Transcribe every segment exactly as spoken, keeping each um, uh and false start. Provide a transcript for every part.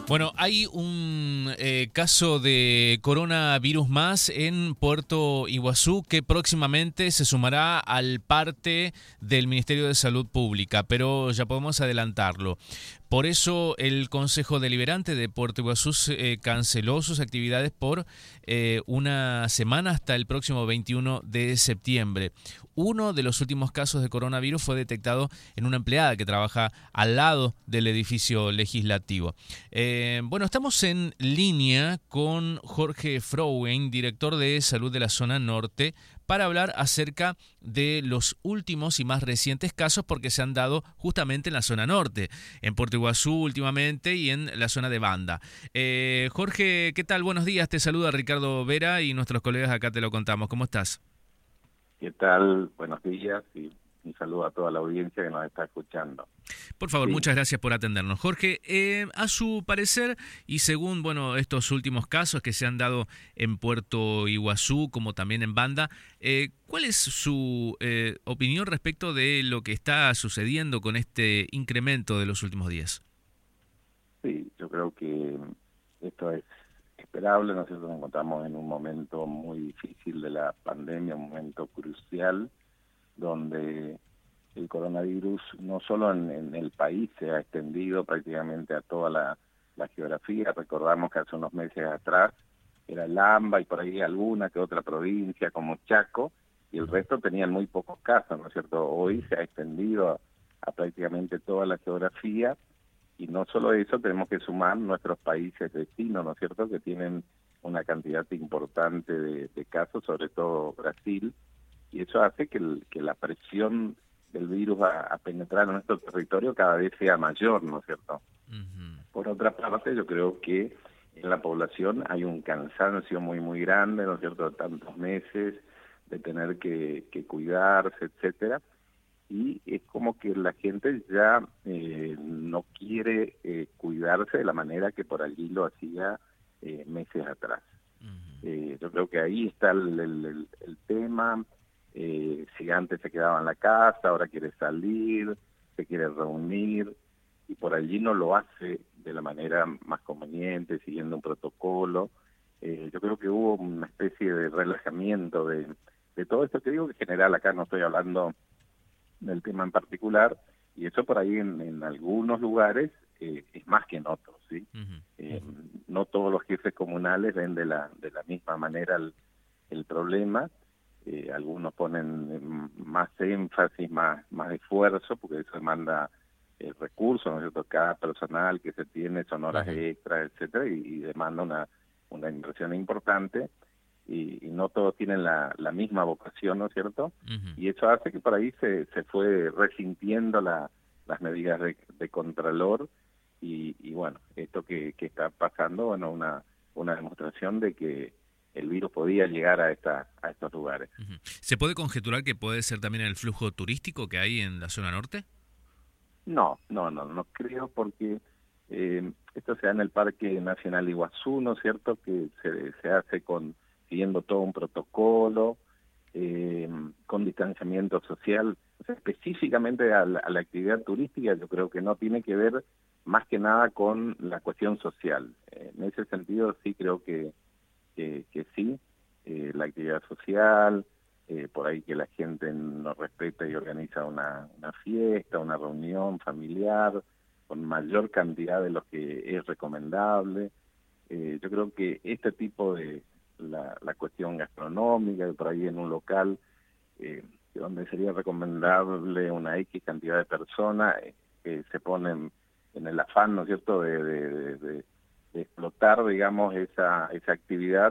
Bueno, hay un eh, caso de coronavirus más en Puerto Iguazú que próximamente se sumará al parte del Ministerio de Salud Pública, pero ya podemos adelantarlo. Por eso el Consejo Deliberante de Puerto Iguazú eh, canceló sus actividades por eh, una semana hasta el próximo veintiuno de septiembre. Uno de los últimos casos de coronavirus fue detectado en una empleada que trabaja al lado del edificio legislativo. Eh, bueno, estamos en línea con Jorge Frowen, director de Salud de la Zona Norte, para hablar acerca de los últimos y más recientes casos porque se han dado justamente en la zona norte, en Puerto Iguazú últimamente y en la zona de Banda. Eh, Jorge, ¿qué tal? Buenos días, te saluda Ricardo Vera y nuestros colegas acá te lo contamos. ¿Cómo estás? ¿Qué tal? Buenos días y un saludo a toda la audiencia que nos está escuchando. Por favor, Sí, muchas gracias por atendernos. Jorge, eh, a su parecer y según bueno estos últimos casos que se han dado en Puerto Iguazú como también en Banda, eh, ¿cuál es su eh, opinión respecto de lo que está sucediendo con este incremento de los últimos días? sí, yo creo que esto es esperable. Nosotros nos encontramos en un momento muy difícil de la pandemia, un momento crucial donde el coronavirus no solo en, en el país se ha extendido prácticamente a toda la, la geografía. Recordamos que hace unos meses atrás era el AMBA y por ahí alguna que otra provincia como Chaco, y el resto tenían muy pocos casos, ¿no es cierto? Hoy se ha extendido a, a prácticamente toda la geografía, y no solo eso, tenemos que sumar nuestros países vecinos, ¿no es cierto?, que tienen una cantidad importante de, de casos, sobre todo Brasil, y eso hace que, el, que la presión del virus a, a penetrar en nuestro territorio cada vez sea mayor, ¿no es cierto? Uh-huh. Por otra parte, yo creo que en la población hay un cansancio muy, muy grande, ¿no es cierto?, de tantos meses, de tener que, que cuidarse, etcétera, y es como que la gente ya eh, no quiere eh, cuidarse de la manera que por allí lo hacía eh, meses atrás. Uh-huh. Eh, yo creo que ahí está el, el, el, el tema. Eh, si antes se quedaba en la casa, ahora quiere salir, se quiere reunir, y por allí no lo hace de la manera más conveniente, siguiendo un protocolo. Eh, yo creo que hubo una especie de relajamiento de, de todo esto que digo, que en general acá no estoy hablando del tema en particular, y eso por ahí en, en algunos lugares eh, es más que en otros, ¿sí? Uh-huh. Eh, no todos los jefes comunales ven de la, de la misma manera el, el problema. Eh, algunos ponen más énfasis, más, más esfuerzo, porque eso demanda eh, recursos, ¿no es cierto? Cada personal que se tiene son horas Uh-huh. extras, etcétera, y, y demanda una, una inversión importante, y, y no todos tienen la, la misma vocación, ¿no es cierto? Uh-huh. Y eso hace que por ahí se, se fue resintiendo la, las medidas de, de contralor, y, y bueno, esto que, que está pasando, bueno, una, una demostración de que el virus podía llegar a esta a estos lugares. Uh-huh. ¿Se puede conjeturar que puede ser también el flujo turístico que hay en la zona norte? No, no, no, no creo, porque eh, esto se da en el Parque Nacional Iguazú, ¿no es cierto?, que se, se hace con siguiendo todo un protocolo, eh, con distanciamiento social. O sea, específicamente a la, a la actividad turística, yo creo que no tiene que ver más que nada con la cuestión social. Eh, en ese sentido sí creo que, que, que sí, eh, la actividad social, eh, por ahí que la gente no respeta y organiza una, una fiesta, una reunión familiar, con mayor cantidad de lo que es recomendable. Eh, yo creo que este tipo de, la, la cuestión gastronómica, por ahí en un local, eh, donde sería recomendable una X cantidad de personas, eh, que se ponen en el afán, ¿no es cierto?, de, de, de, de, de explotar, digamos, esa, esa actividad,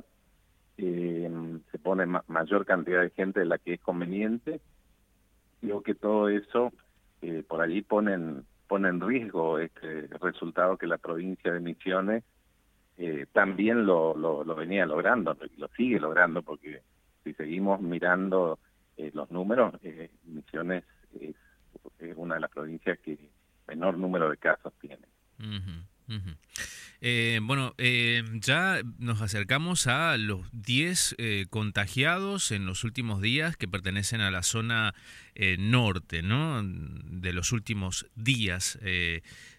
eh, se pone ma mayor cantidad de gente de la que es conveniente. Creo que todo eso eh, por allí pone en, pone en riesgo este resultado que la provincia de Misiones eh, también lo, lo, lo venía logrando, lo sigue logrando, porque si seguimos mirando eh, los números, eh, Misiones es, es una de las provincias que menor número de casos tiene. Uh-huh, uh-huh. Eh, bueno, eh, ya nos acercamos a los diez eh, contagiados en los últimos días que pertenecen a la zona eh, norte, ¿no?, de los últimos días. Eh,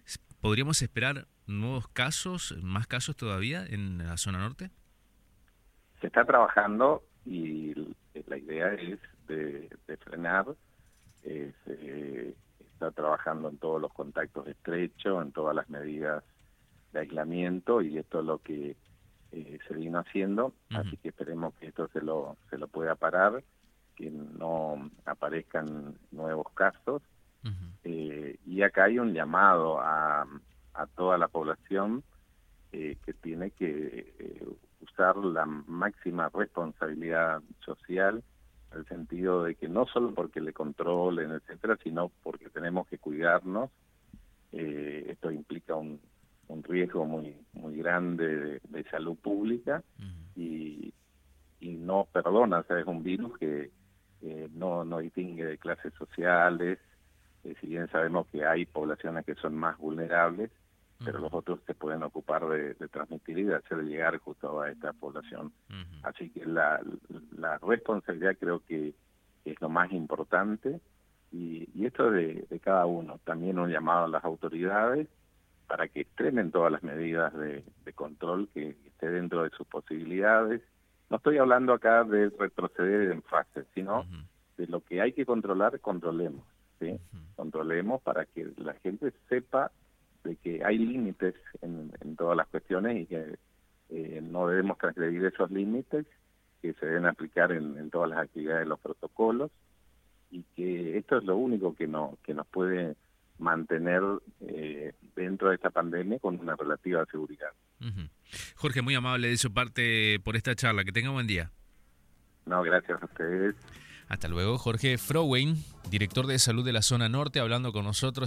¿podríamos esperar nuevos casos, más casos todavía en la zona norte? Se está trabajando y la idea es de, de frenar. Eh, se está trabajando en todos los contactos estrechos, en todas las medidas de aislamiento, y esto es lo que eh, se vino haciendo. Uh-huh. Así que esperemos que esto se lo, se lo pueda parar, que no aparezcan nuevos casos. Uh-huh. Eh, y acá hay un llamado a, a toda la población eh, que tiene que eh, usar la máxima responsabilidad social, en el sentido de que no solo porque le controlen, etcétera, sino porque tenemos que cuidarnos. Eh, esto implica un, un riesgo muy muy grande de, de salud pública. Uh-huh. y, y no perdona, o sea, es un virus que eh, no, no distingue de clases sociales. Eh, si bien sabemos que hay poblaciones que son más vulnerables, uh-huh, pero los otros se pueden ocupar de, de transmitir y de hacer llegar justo a esta población. Uh-huh. Así que la, la responsabilidad creo que es lo más importante, y, y esto de, de cada uno. También un llamado a las autoridades para que extremen todas las medidas de, de control que esté dentro de sus posibilidades. No estoy hablando acá de retroceder en fases, sino uh-huh, de lo que hay que controlar, controlemos. ¿Sí? Uh-huh. Controlemos para que la gente sepa de que hay límites en, en todas las cuestiones, y que eh, no debemos transgredir esos límites, que se deben aplicar en, en todas las actividades de los protocolos, y que esto es lo único que, no, que nos puede mantener eh, dentro de esta pandemia con una relativa seguridad. Uh-huh. Jorge, muy amable de su parte por esta charla. Que tenga buen día. No, gracias a ustedes. Hasta luego. Jorge Frowein, director de salud de la zona norte, hablando con nosotros.